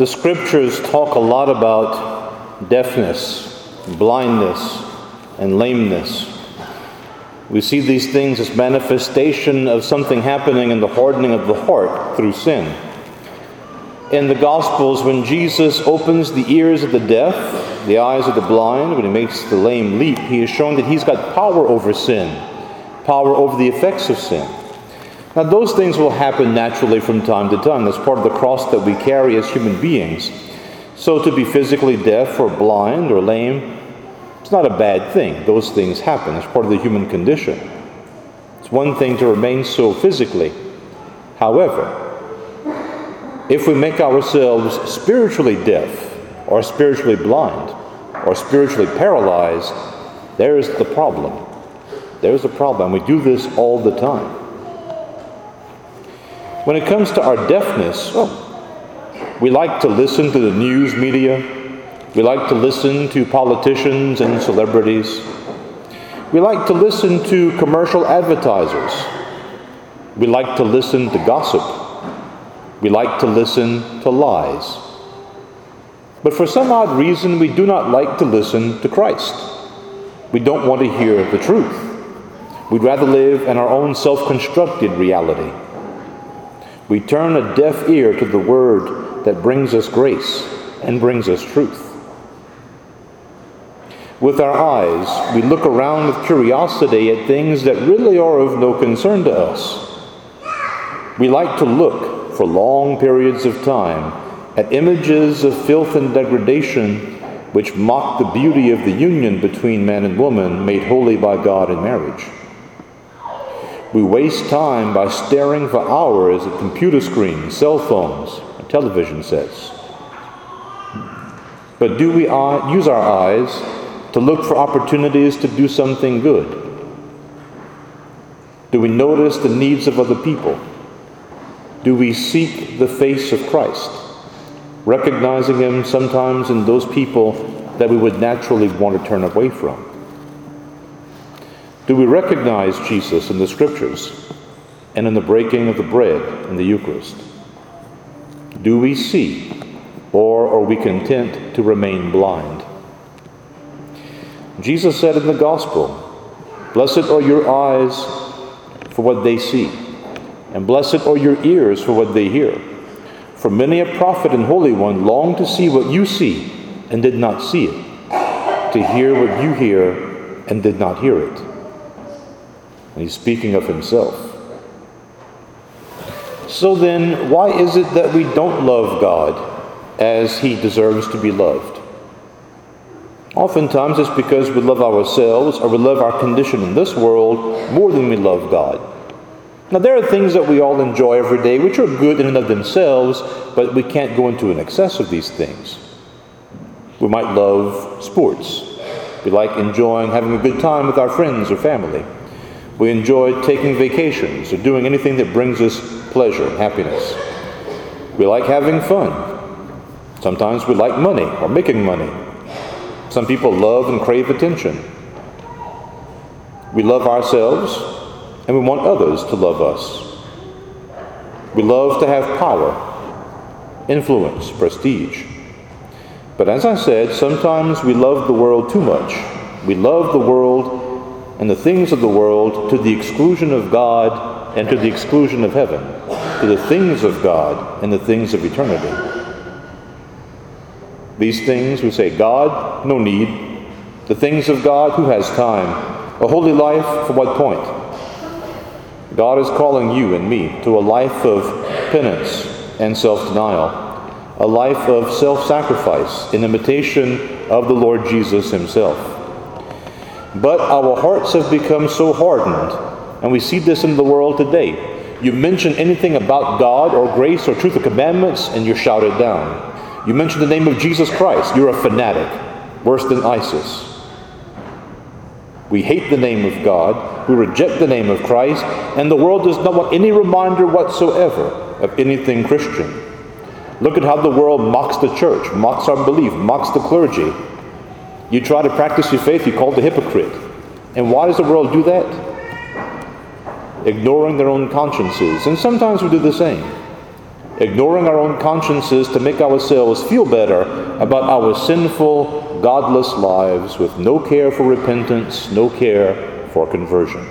The scriptures talk a lot about deafness, blindness, and lameness. We see these things as manifestation of something happening in the hardening of the heart through sin. In the Gospels, when Jesus opens the ears of the deaf, the eyes of the blind, when he makes the lame leap, he is shown that he's got power over sin, power over the effects of sin. Now, those things will happen naturally from time to time. That's part of the cross that we carry as human beings. So to be physically deaf or blind or lame, it's not a bad thing. Those things happen. It's part of the human condition. It's one thing to remain so physically. However, if we make ourselves spiritually deaf or spiritually blind or spiritually paralyzed, there's the problem. There's the problem. We do this all the time. When it comes to our deafness, we like to listen to the news media. We like to listen to politicians and celebrities. We like to listen to commercial advertisers. We like to listen to gossip. We like to listen to lies. But for some odd reason, we do not like to listen to Christ. We don't want to hear the truth. We'd rather live in our own self-constructed reality. We turn a deaf ear to the word that brings us grace and brings us truth. With our eyes, we look around with curiosity at things that really are of no concern to us. We like to look for long periods of time at images of filth and degradation which mock the beauty of the union between man and woman made holy by God in marriage. We waste time by staring for hours at computer screens, cell phones, and television sets. But do we use our eyes to look for opportunities to do something good? Do we notice the needs of other people? Do we seek the face of Christ, recognizing Him sometimes in those people that we would naturally want to turn away from? Do we recognize Jesus in the Scriptures and in the breaking of the bread in the Eucharist? Do we see, or are we content to remain blind? Jesus said in the Gospel, "Blessed are your eyes for what they see, and blessed are your ears for what they hear. For many a prophet and holy one longed to see what you see and did not see it, to hear what you hear and did not hear it." And he's speaking of himself. So then, why is it that we don't love God as He deserves to be loved? Oftentimes it's because we love ourselves or we love our condition in this world more than we love God. Now, there are things that we all enjoy every day which are good in and of themselves, but we can't go into an excess of these things. We might love sports. We like enjoying having a good time with our friends or family. We enjoy taking vacations or doing anything that brings us pleasure and happiness. We like having fun. Sometimes we like money or making money. Some people love and crave attention. We love ourselves and we want others to love us. We love to have power, influence, prestige. But as I said, sometimes we love the world too much. We love the world and the things of the world to the exclusion of God and to the exclusion of heaven, to the things of God and the things of eternity. These things, we say, God, no need. The things of God, who has time? A holy life, for what point? God is calling you and me to a life of penance and self-denial, a life of self-sacrifice in imitation of the Lord Jesus Himself. But our hearts have become so hardened, and we see this in the world today. You mention anything about God or grace or truth or commandments, and you're shouted down. You mention the name of Jesus Christ, you're a fanatic, worse than ISIS. We hate the name of God, we reject the name of Christ, and the world does not want any reminder whatsoever of anything Christian. Look at how the world mocks the church, mocks our belief, mocks the clergy. You try to practice your faith, you're called a hypocrite. And why does the world do that? Ignoring their own consciences. And sometimes we do the same. ignoring our own consciences to make ourselves feel better about our sinful, godless lives with no care for repentance, no care for conversion.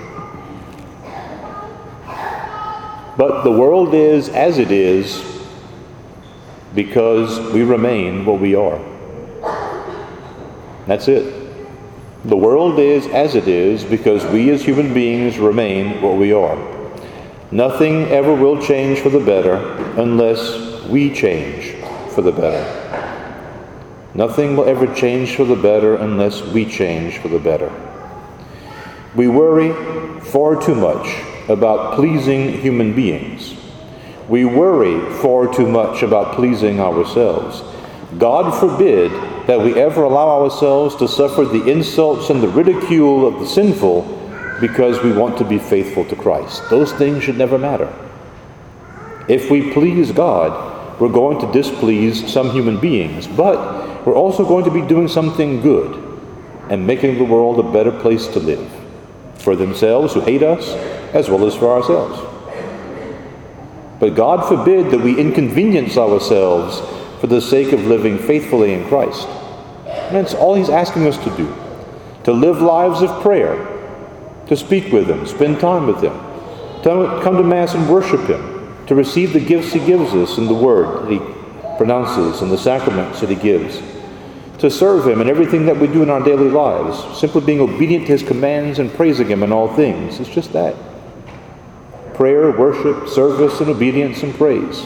But the world is as it is because we remain what we are. That's it. The world is as it is because we as human beings remain what we are. Nothing ever will change for the better unless we change for the better. Nothing will ever change for the better unless we change for the better. We worry far too much about pleasing human beings. We worry far too much about pleasing ourselves. God forbid that we ever allow ourselves to suffer the insults and the ridicule of the sinful because we want to be faithful to Christ. Those things should never matter. If we please God, we're going to displease some human beings, but we're also going to be doing something good and making the world a better place to live for themselves who hate us as well as for ourselves. But God forbid that we inconvenience ourselves for the sake of living faithfully in Christ. And that's all He's asking us to do. To live lives of prayer, to speak with Him, spend time with Him, to come to Mass and worship Him, to receive the gifts He gives us in the Word that He pronounces and the sacraments that He gives, to serve Him in everything that we do in our daily lives, simply being obedient to His commands and praising Him in all things. It's just that. Prayer, worship, service, and obedience and praise.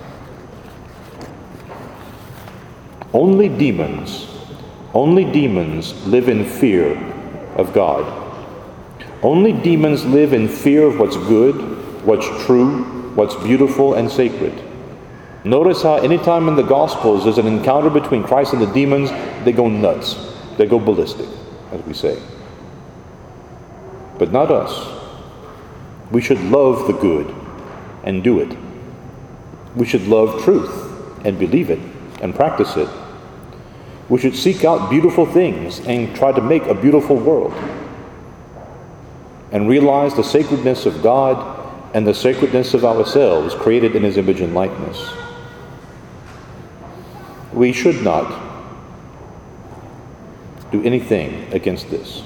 Only demons live in fear of God. Only demons live in fear of what's good, what's true, what's beautiful and sacred. Notice how anytime in the Gospels there's an encounter between Christ and the demons, they go nuts. They go ballistic, as we say. But not us. We should love the good and do it. We should love truth and believe it and practice it. We should seek out beautiful things and try to make a beautiful world. And realize the sacredness of God and the sacredness of ourselves created in His image and likeness. We should not do anything against this.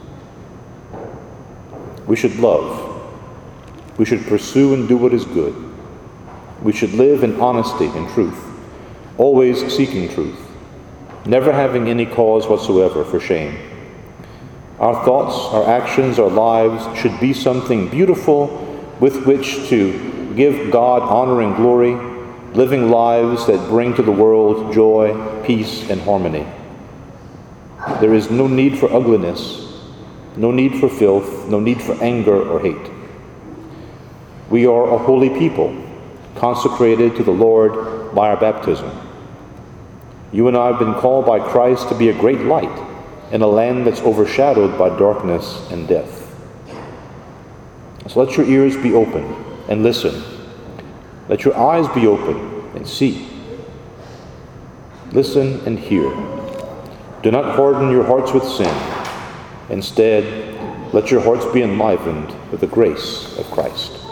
We should love. We should pursue and do what is good. We should live in honesty and truth, always seeking truth, never having any cause whatsoever for shame. Our thoughts, our actions, our lives should be something beautiful with which to give God honor and glory, living lives that bring to the world joy, peace, and harmony. There is no need for ugliness, no need for filth, no need for anger or hate. We are a holy people, consecrated to the Lord by our baptism. You and I have been called by Christ to be a great light in a land that's overshadowed by darkness and death. So let your ears be open and listen. Let your eyes be open and see. Listen and hear. Do not harden your hearts with sin. Instead, let your hearts be enlivened with the grace of Christ.